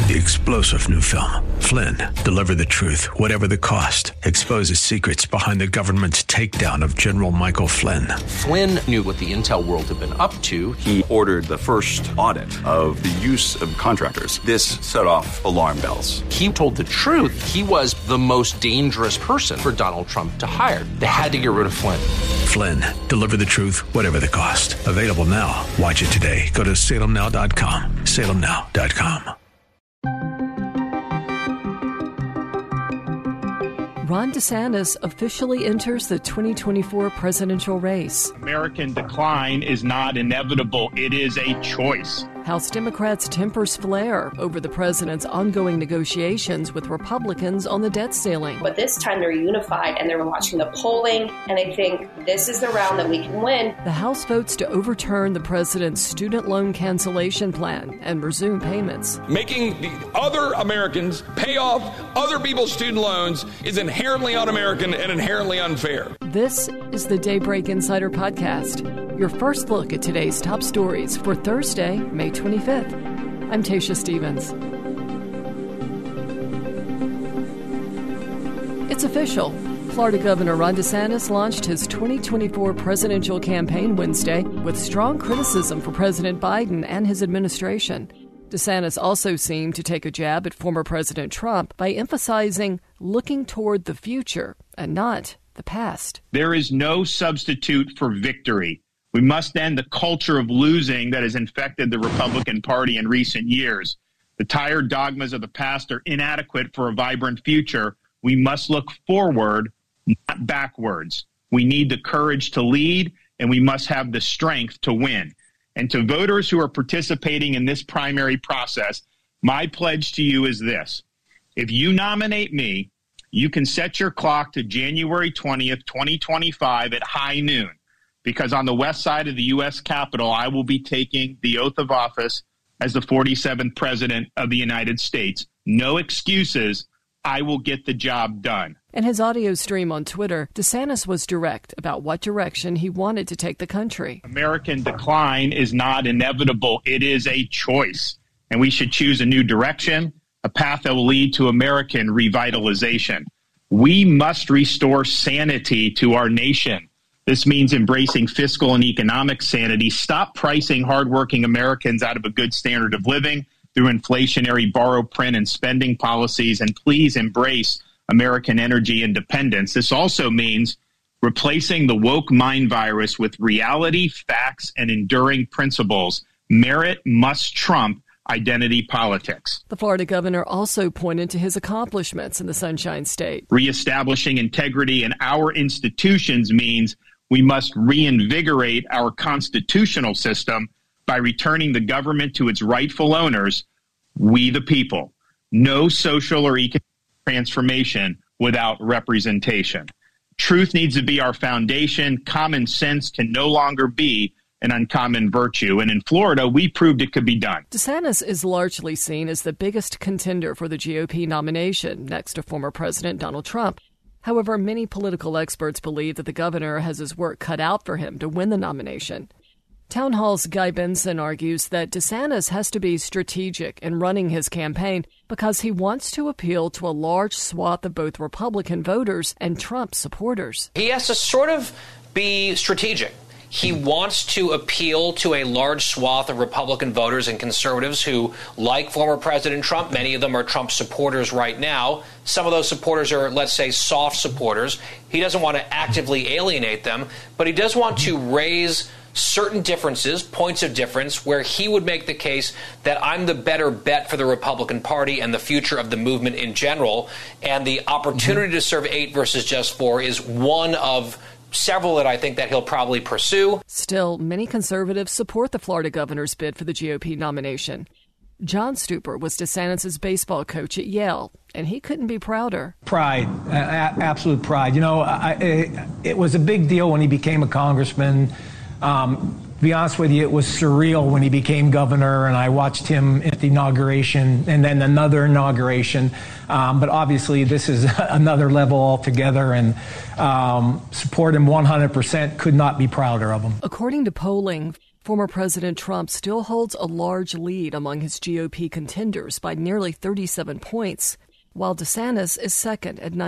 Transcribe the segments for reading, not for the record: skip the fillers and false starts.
The explosive new film, Flynn, Deliver the Truth, Whatever the Cost, exposes secrets behind the government's takedown of General Michael Flynn. Flynn knew what the intel world had been up to. He ordered the first audit of the use of contractors. This set off alarm bells. He told the truth. He was the most dangerous person for Donald Trump to hire. They had to get rid of Flynn. Flynn, Deliver the Truth, Whatever the Cost. Available now. Watch it today. Go to salemnow.com. salemnow.com. Ron DeSantis officially enters the 2024 presidential race. American decline is not inevitable. It is a choice. House Democrats' tempers flare over the president's ongoing negotiations with Republicans on the debt ceiling. But this time they're unified and they're watching the polling, and they think this is the round that we can win. The House votes to overturn the president's student loan cancellation plan and resume payments. Making the other Americans pay off other people's student loans is inherently un-American and inherently unfair. This is the Daybreak Insider Podcast, your first look at today's top stories for Thursday, May 25th. I'm Tasha Stevens. It's official. Florida Governor Ron DeSantis launched his 2024 presidential campaign Wednesday with strong criticism for President Biden and his administration. DeSantis also seemed to take a jab at former President Trump by emphasizing looking toward the future and not the past. There is no substitute for victory. We must end the culture of losing that has infected the Republican Party in recent years. The tired dogmas of the past are inadequate for a vibrant future. We must look forward, not backwards. We need the courage to lead, and we must have the strength to win. And to voters who are participating in this primary process, my pledge to you is this. If you nominate me, you can set your clock to January 20th, 2025 at high noon. Because on the west side of the U.S. Capitol, I will be taking the oath of office as the 47th President of the United States. No excuses. I will get the job done. In his audio stream on Twitter, DeSantis was direct about what direction he wanted to take the country. American decline is not inevitable. It is a choice. And we should choose a new direction, a path that will lead to American revitalization. We must restore sanity to our nation. This means embracing fiscal and economic sanity. Stop pricing hardworking Americans out of a good standard of living through inflationary borrow, print, and spending policies. And please embrace American energy independence. This also means replacing the woke mind virus with reality, facts, and enduring principles. Merit must trump identity politics. The Florida governor also pointed to his accomplishments in the Sunshine State. Reestablishing integrity in our institutions means we must reinvigorate our constitutional system by returning the government to its rightful owners, we the people. No social or economic transformation without representation. Truth needs to be our foundation. Common sense can no longer be an uncommon virtue. And in Florida, we proved it could be done. DeSantis is largely seen as the biggest contender for the GOP nomination, next to former President Donald Trump. However, many political experts believe that the governor has his work cut out for him to win the nomination. Town Hall's Guy Benson argues that DeSantis has to be strategic in running his campaign because he wants to appeal to a large swath of both Republican voters and Trump supporters. He has to sort of be strategic. He wants to appeal to a large swath of Republican voters and conservatives who like former President Trump. Many of them are Trump supporters right now. Some of those supporters are, let's say, soft supporters. He doesn't want to actively alienate them, but he does want to raise certain differences, points of difference, where he would make the case that I'm the better bet for the Republican Party and the future of the movement in general. And the opportunity to serve 8 versus just 4 is one of several that I think that he'll probably pursue. Still, many conservatives support the Florida governor's bid for the GOP nomination. John Stuper was DeSantis' baseball coach at Yale, and he couldn't be prouder. Pride, absolute pride. You know, it was a big deal when he became a congressman. To be honest with you, it was surreal when he became governor, and I watched him at the inauguration and then another inauguration. But obviously, this is another level altogether, and support him 100%. Could not be prouder of him. According to polling, Former President Trump still holds a large lead among his GOP contenders by nearly 37 points, while DeSantis is second at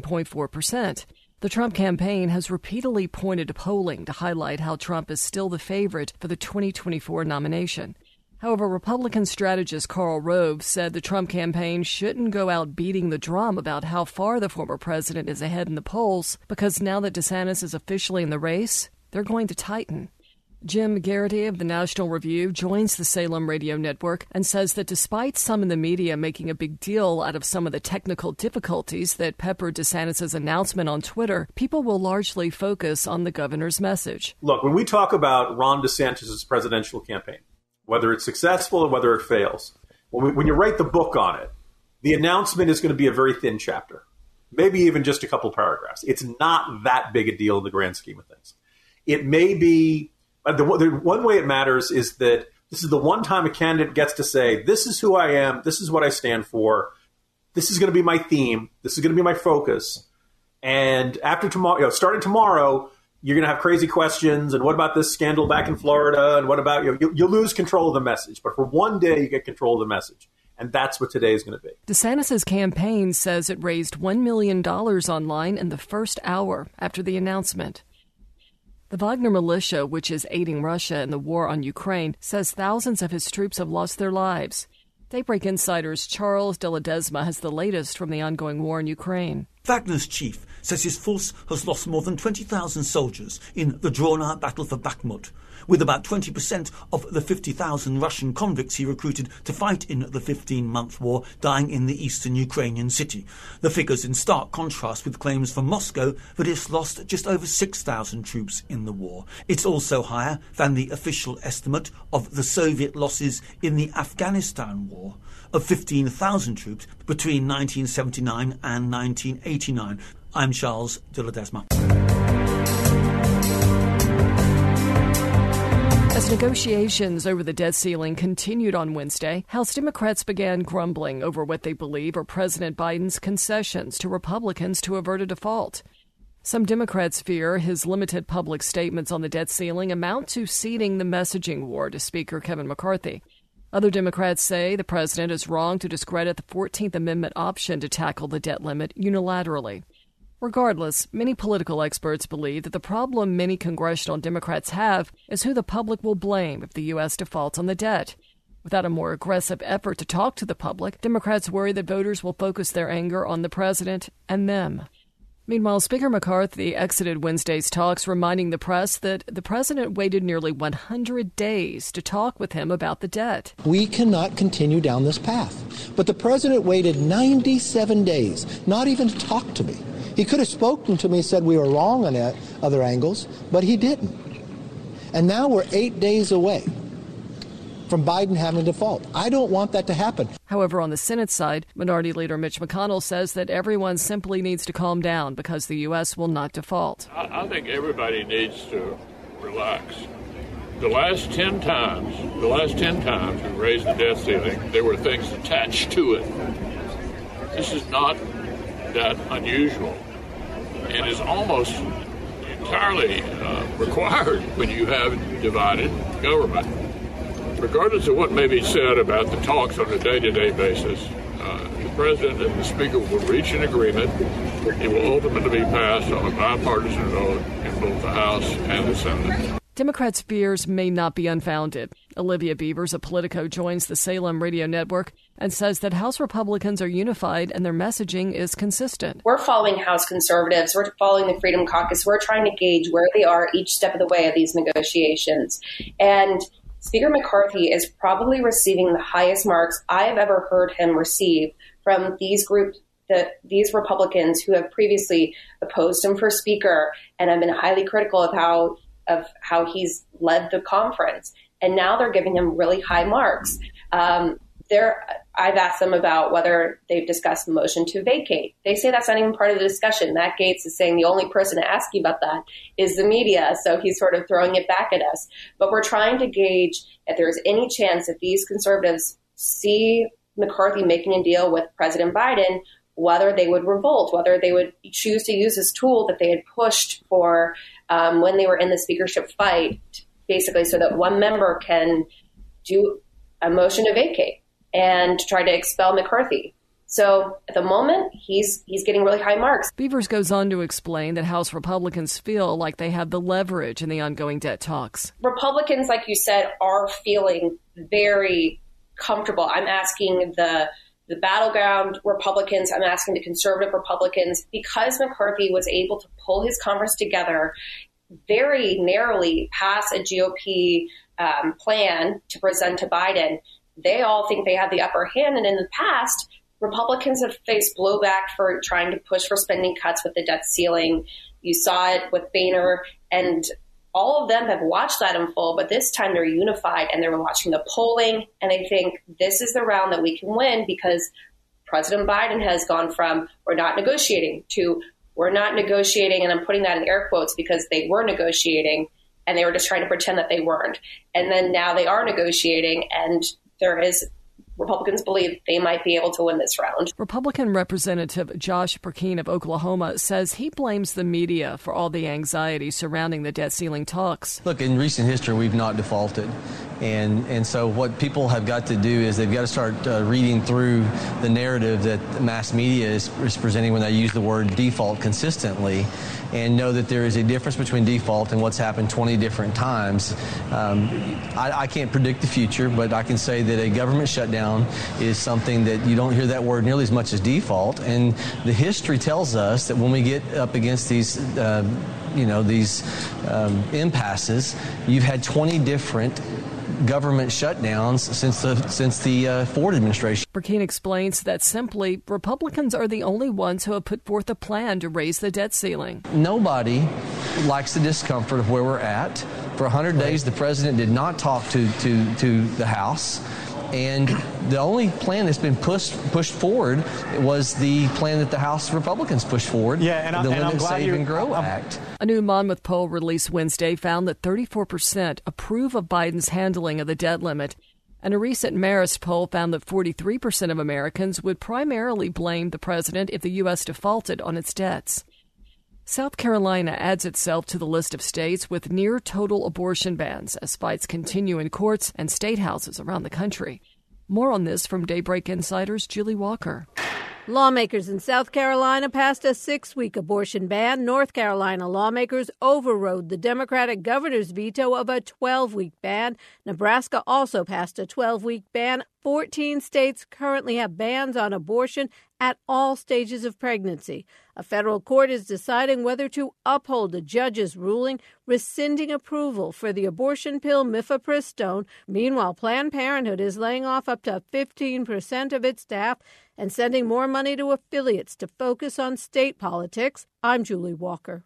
19.4%. The Trump campaign has repeatedly pointed to polling to highlight how Trump is still the favorite for the 2024 nomination. However, Republican strategist Karl Rove said the Trump campaign shouldn't go out beating the drum about how far the former president is ahead in the polls, because now that DeSantis is officially in the race, they're going to tighten. Jim Garrity of the National Review joins the Salem Radio Network and says that despite some in the media making a big deal out of some of the technical difficulties that peppered DeSantis' announcement on Twitter, people will largely focus on the governor's message. Look, when we talk about Ron DeSantis' presidential campaign, whether it's successful or whether it fails, when you write the book on it, the announcement is going to be a very thin chapter, maybe even just a couple paragraphs. It's not that big a deal in the grand scheme of things. It may be... The one way it matters is that this is the one time a candidate gets to say, this is who I am, this is what I stand for, this is going to be my theme, this is going to be my focus. And after tomorrow, starting tomorrow, you're going to have crazy questions. And what about this scandal back in Florida? And what about, you lose control of the message. But for one day, you get control of the message. And that's what today is going to be. DeSantis' campaign says it raised $1 million online in the first hour after the announcement. The Wagner militia, which is aiding Russia in the war on Ukraine, says thousands of his troops have lost their lives. Daybreak Insider's Charles de Ledesma has the latest from the ongoing war in Ukraine. Wagner's chief says his force has lost more than 20,000 soldiers in the drawn-out battle for Bakhmut, with about 20% of the 50,000 Russian convicts he recruited to fight in the 15-month war dying in the eastern Ukrainian city. The figures in stark contrast with claims from Moscow that it's lost just over 6,000 troops in the war. It's also higher than the official estimate of the Soviet losses in the Afghanistan war of 15,000 troops between 1979 and 1989. I'm Charles de Ledesma. As negotiations over the debt ceiling continued on Wednesday, House Democrats began grumbling over what they believe are President Biden's concessions to Republicans to avert a default. Some Democrats fear his limited public statements on the debt ceiling amount to ceding the messaging war to Speaker Kevin McCarthy. Other Democrats say the president is wrong to discredit the 14th Amendment option to tackle the debt limit unilaterally. Regardless, many political experts believe that the problem many congressional Democrats have is who the public will blame if the U.S. defaults on the debt. Without a more aggressive effort to talk to the public, Democrats worry that voters will focus their anger on the president and them. Meanwhile, Speaker McCarthy exited Wednesday's talks, reminding the press that the president waited nearly 100 days to talk with him about the debt. We cannot continue down this path. But the president waited 97 days, not even to talk to me. He could have spoken to me and said we were wrong on other angles, but he didn't. And now we're 8 days away from Biden having to default. I don't want that to happen. However, on the Senate side, Minority Leader Mitch McConnell says that everyone simply needs to calm down because the U.S. will not default. I think everybody needs to relax. The last 10 times we raised the debt ceiling, there were things attached to it. This is not that unusual and is almost entirely required when you have divided government. Regardless of what may be said about the talks on a day-to-day basis, the president and the speaker will reach an agreement. It will ultimately be passed on a bipartisan vote in both the House and the Senate. Democrats' fears may not be unfounded. Olivia Beavers of Politico joins the Salem Radio Network and says that House Republicans are unified and their messaging is consistent. We're following House conservatives. We're following the Freedom Caucus. We're trying to gauge where they are each step of the way of these negotiations. And Speaker McCarthy is probably receiving the highest marks I have ever heard him receive from these groups, these Republicans who have previously opposed him for Speaker and have been highly critical of how he's led the conference. And now they're giving him really high marks. I've asked them about whether they've discussed the motion to vacate. They say that's not even part of the discussion. Matt Gaetz is saying the only person to ask you about that is the media. So he's sort of throwing it back at us. But we're trying to gauge if there's any chance that these conservatives see McCarthy making a deal with President Biden, whether they would revolt, whether they would choose to use this tool that they had pushed for when they were in the speakership fight basically so that one member can do a motion to vacate and try to expel McCarthy. So at the moment, he's getting really high marks. Beavers goes on to explain that House Republicans feel like they have the leverage in the ongoing debt talks. Republicans, like you said, are feeling very comfortable. I'm asking the battleground Republicans, I'm asking the conservative Republicans, because McCarthy was able to pull his Congress together, very narrowly pass a GOP plan to present to Biden, they all think they have the upper hand. And in the past, Republicans have faced blowback for trying to push for spending cuts with the debt ceiling. You saw it with Boehner, and all of them have watched that unfold, but this time they're unified and they're watching the polling, and they think this is the round that we can win because President Biden has gone from we're not negotiating to we're not negotiating, and I'm putting that in air quotes because they were negotiating and they were just trying to pretend that they weren't. And then now they are negotiating, and Republicans believe they might be able to win this round. Republican Representative Josh Perkeen of Oklahoma says he blames the media for all the anxiety surrounding the debt ceiling talks. Look, in recent history, we've not defaulted. And so what people have got to do is they've got to start reading through the narrative that the mass media is presenting when they use the word default consistently, and know that there is a difference between default and what's happened 20 different times. I can't predict the future, but I can say that a government shutdown is something that you don't hear that word nearly as much as default. And the history tells us that when we get up against these impasses, you've had 20 different government shutdowns since the Ford administration. Perkeen explains that simply, Republicans are the only ones who have put forth a plan to raise the debt ceiling. Nobody likes the discomfort of where we're at. For 100 days, the president did not talk to the House. And the only plan that's been pushed forward was the plan that the House Republicans pushed forward, the Limit, Save, and Grow Act. A new Monmouth poll released Wednesday found that 34% approve of Biden's handling of the debt limit. And a recent Marist poll found that 43% of Americans would primarily blame the president if the U.S. defaulted on its debts. South Carolina adds itself to the list of states with near-total abortion bans as fights continue in courts and state houses around the country. More on this from Daybreak Insider's Julie Walker. Lawmakers in South Carolina passed a 6-week abortion ban. North Carolina lawmakers overrode the Democratic governor's veto of a 12-week ban. Nebraska also passed a 12-week ban. 14 states currently have bans on abortion at all stages of pregnancy. A federal court is deciding whether to uphold a judge's ruling rescinding approval for the abortion pill mifepristone. Meanwhile, Planned Parenthood is laying off up to 15% of its staff and sending more money to affiliates to focus on state politics. I'm Julie Walker.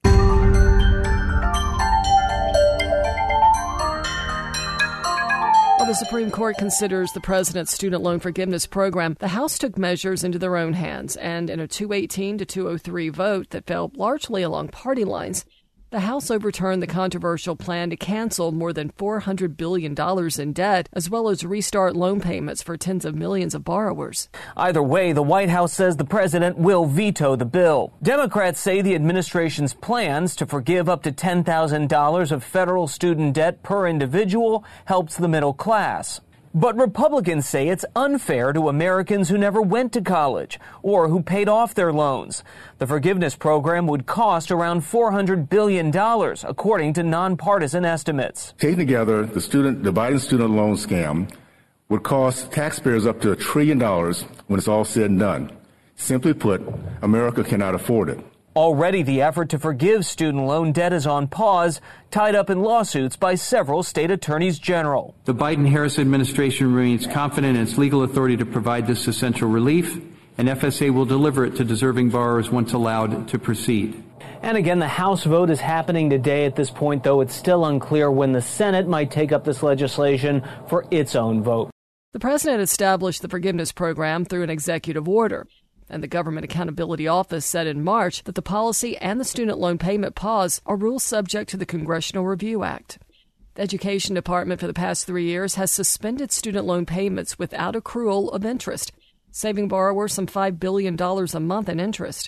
While the Supreme Court considers the president's student loan forgiveness program, the House took measures into their own hands, and in a 218 to 203 vote that fell largely along party lines, the House overturned the controversial plan to cancel more than $400 billion in debt, as well as restart loan payments for tens of millions of borrowers. Either way, the White House says the president will veto the bill. Democrats say the administration's plans to forgive up to $10,000 of federal student debt per individual helps the middle class. But Republicans say it's unfair to Americans who never went to college or who paid off their loans. The forgiveness program would cost around $400 billion, according to nonpartisan estimates. Taken together, the Biden student loan scam would cost taxpayers up to $1 trillion when it's all said and done. Simply put, America cannot afford it. Already, the effort to forgive student loan debt is on pause, tied up in lawsuits by several state attorneys general. The Biden-Harris administration remains confident in its legal authority to provide this essential relief, and FSA will deliver it to deserving borrowers once allowed to proceed. And again, the House vote is happening today. At this point, though, it's still unclear when the Senate might take up this legislation for its own vote. The president established the forgiveness program through an executive order. And the Government Accountability Office said in March that the policy and the student loan payment pause are rules subject to the Congressional Review Act. The Education Department for the past 3 years has suspended student loan payments without accrual of interest, saving borrowers some $5 billion a month in interest.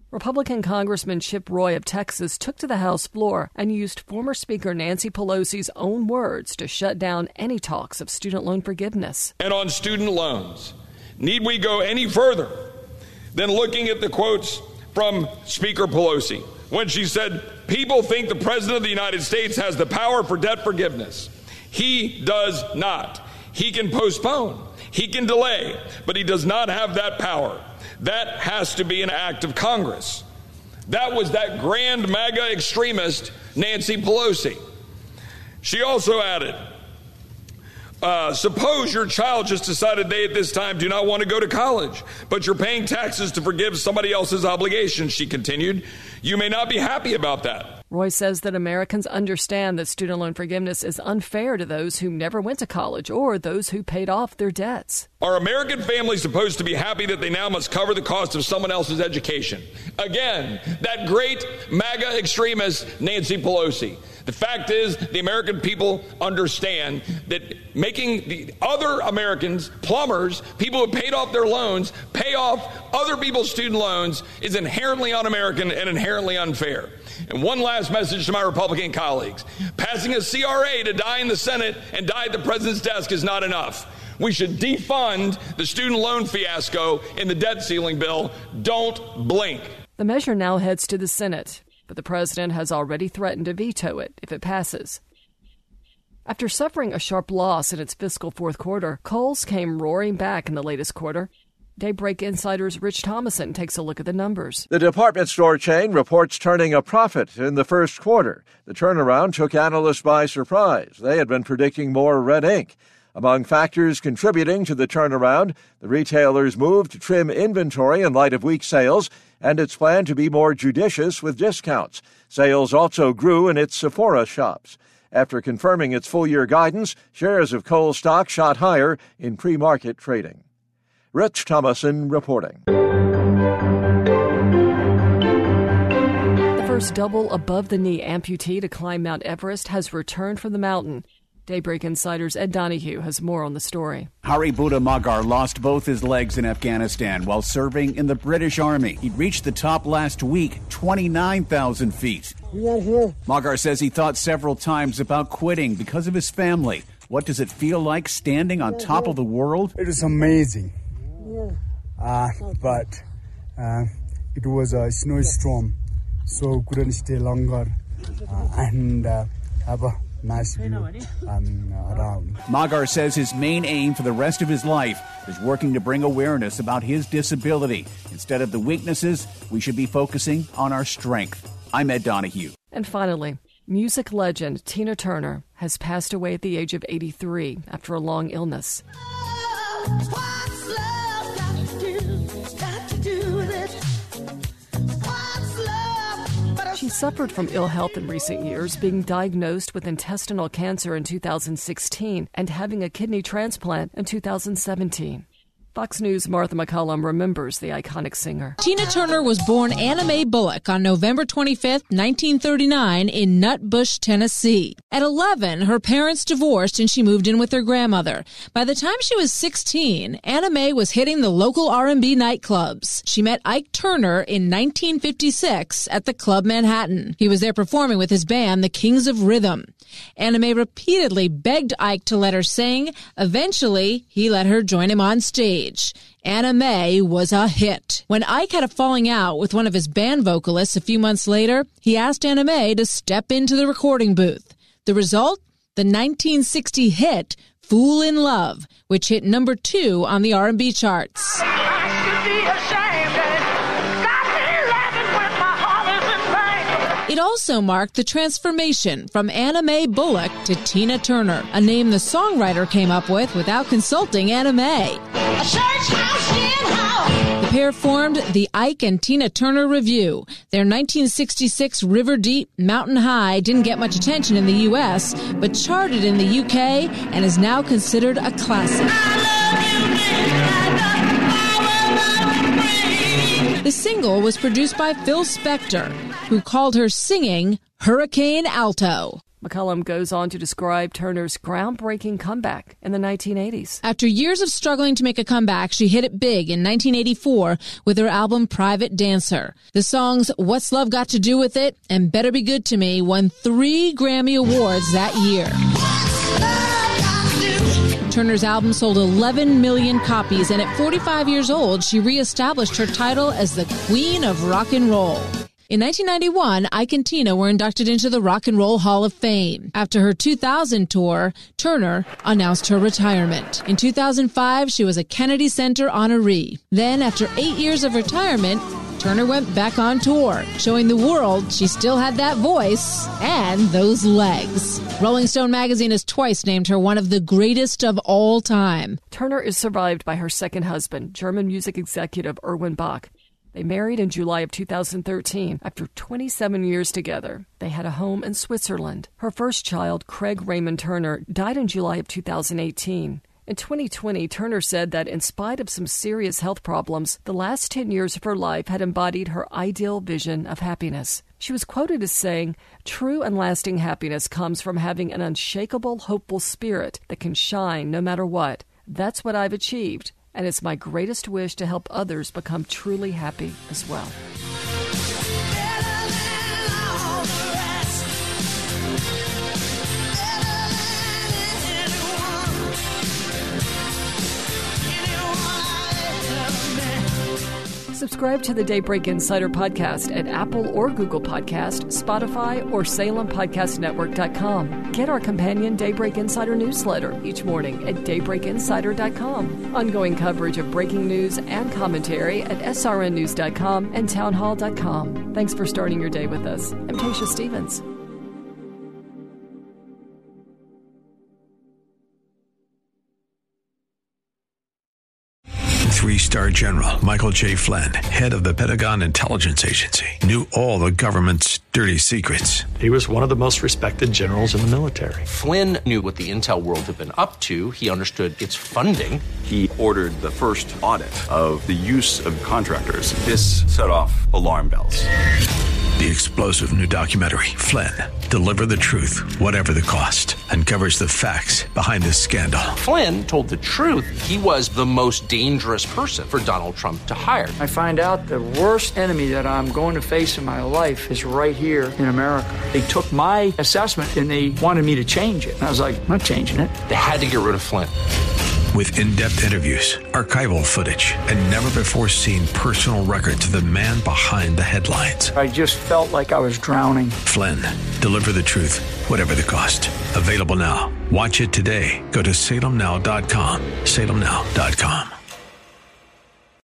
Republican Congressman Chip Roy of Texas took to the House floor and used former Speaker Nancy Pelosi's own words to shut down any talks of student loan forgiveness. And on student loans, need we go any further than looking at the quotes from Speaker Pelosi when she said, "People think the President of the United States has the power for debt forgiveness. He does not. He can postpone. He can delay, but he does not have that power. That has to be an act of Congress." That was that grand MAGA extremist, Nancy Pelosi. She also added, suppose your child just decided they at this time do not want to go to college, but you're paying taxes to forgive somebody else's obligations, she continued. You may not be happy about that. Roy says that Americans understand that student loan forgiveness is unfair to those who never went to college or those who paid off their debts. Are American families supposed to be happy that they now must cover the cost of someone else's education? Again, that great MAGA extremist, Nancy Pelosi. The fact is, the American people understand that making the other Americans, plumbers, people who paid off their loans, pay off other people's student loans is inherently un-American and inherently unfair. And one last message to my Republican colleagues. Passing a CRA to die in the Senate and die at the president's desk is not enough. We should defund the student loan fiasco in the debt ceiling bill. Don't blink. The measure now heads to the Senate, but the president has already threatened to veto it if it passes. After suffering a sharp loss in its fiscal fourth quarter, Kohl's came roaring back in the latest quarter. Daybreak Insider's Rich Thomason takes a look at the numbers. The department store chain reports turning a profit in the first quarter. The turnaround took analysts by surprise. They had been predicting more red ink. Among factors contributing to the turnaround, the retailer's move to trim inventory in light of weak sales and its plan to be more judicious with discounts. Sales also grew in its Sephora shops. After confirming its full-year guidance, shares of Kohl's stock shot higher in pre-market trading. Rich Thomason reporting. The first double above-the-knee amputee to climb Mount Everest has returned from the mountain. Daybreak Insider's Ed Donahue has more on the story. Haribuddha Magar lost both his legs in Afghanistan while serving in the British Army. He reached the top last week, 29,000 feet. Magar says he thought several times about quitting because of his family. What does it feel like standing on top of the world? It is amazing. But it was a snowstorm, so couldn't stay longer and have a nice view around. Magar says his main aim for the rest of his life is working to bring awareness about his disability. Instead of the weaknesses, we should be focusing on our strength. I'm Ed Donahue. And finally, music legend Tina Turner has passed away at the age of 83 after a long illness. She suffered from ill health in recent years, being diagnosed with intestinal cancer in 2016 and having a kidney transplant in 2017. Fox News' Martha McCollum remembers the iconic singer. Tina Turner was born Anna Mae Bullock on November 25, 1939 in Nutbush, Tennessee. At 11, her parents divorced and she moved in with her grandmother. By the time she was 16, Anna Mae was hitting the local R&B nightclubs. She met Ike Turner in 1956 at the Club Manhattan. He was there performing with his band, the Kings of Rhythm. Anna Mae repeatedly begged Ike to let her sing. Eventually, he let her join him on stage. Anna Mae was a hit. When Ike had a falling out with one of his band vocalists a few months later, he asked Anna Mae to step into the recording booth. The result? The 1960 hit, Fool in Love, which hit number 2 on the R&B charts. It also marked the transformation from Anna Mae Bullock to Tina Turner, a name the songwriter came up with without consulting Anna Mae. The pair formed the Ike and Tina Turner Revue. Their 1966 River Deep, Mountain High didn't get much attention in the U.S., but charted in the UK and is now considered a classic. The single was produced by Phil Spector, who called her singing Hurricane Alto. McCollum goes on to describe Turner's groundbreaking comeback in the 1980s. After years of struggling to make a comeback, she hit it big in 1984 with her album Private Dancer. The songs What's Love Got to Do With It and Better Be Good to Me won 3 Grammy Awards that year. Turner's album sold 11 million copies, and at 45 years old, she reestablished her title as the Queen of Rock and Roll. In 1991, Ike and Tina were inducted into the Rock and Roll Hall of Fame. After her 2000 tour, Turner announced her retirement. In 2005, she was a Kennedy Center honoree. Then, after 8 years of retirement, Turner went back on tour, showing the world she still had that voice and those legs. Rolling Stone magazine has twice named her one of the greatest of all time. Turner is survived by her second husband, German music executive Erwin Bach. They married in July of 2013. After 27 years together, they had a home in Switzerland. Her first child, Craig Raymond Turner, died in July of 2018. In 2020, Turner said that in spite of some serious health problems, the last 10 years of her life had embodied her ideal vision of happiness. She was quoted as saying, "True and lasting happiness comes from having an unshakable, hopeful spirit that can shine no matter what. That's what I've achieved, and it's my greatest wish to help others become truly happy as well." Subscribe to the Daybreak Insider podcast at Apple or Google Podcast, Spotify, or SalemPodcastNetwork.com. Get our companion Daybreak Insider newsletter each morning at DaybreakInsider.com. Ongoing coverage of breaking news and commentary at SRNNews.com and TownHall.com. Thanks for starting your day with us. I'm Tasha Stevens. 3-star General Michael J. Flynn, head of the Pentagon Intelligence Agency, knew all the government's dirty secrets. He was one of the most respected generals in the military. Flynn knew what the intel world had been up to. He understood its funding. He ordered the first audit of the use of contractors. This set off alarm bells. The explosive new documentary, Flynn, Deliver the Truth, Whatever the Cost, uncovers the facts behind this scandal. Flynn told the truth. He was the most dangerous person for Donald Trump to hire. I find out the worst enemy that I'm going to face in my life is right here in America. They took my assessment and they wanted me to change it. And I was like, I'm not changing it. They had to get rid of Flynn. With in-depth interviews, archival footage, and never-before-seen personal records of the man behind the headlines. I just felt like I was drowning. Flynn, Deliver the Truth, Whatever the Cost. Available now. Watch it today. Go to salemnow.com. salemnow.com.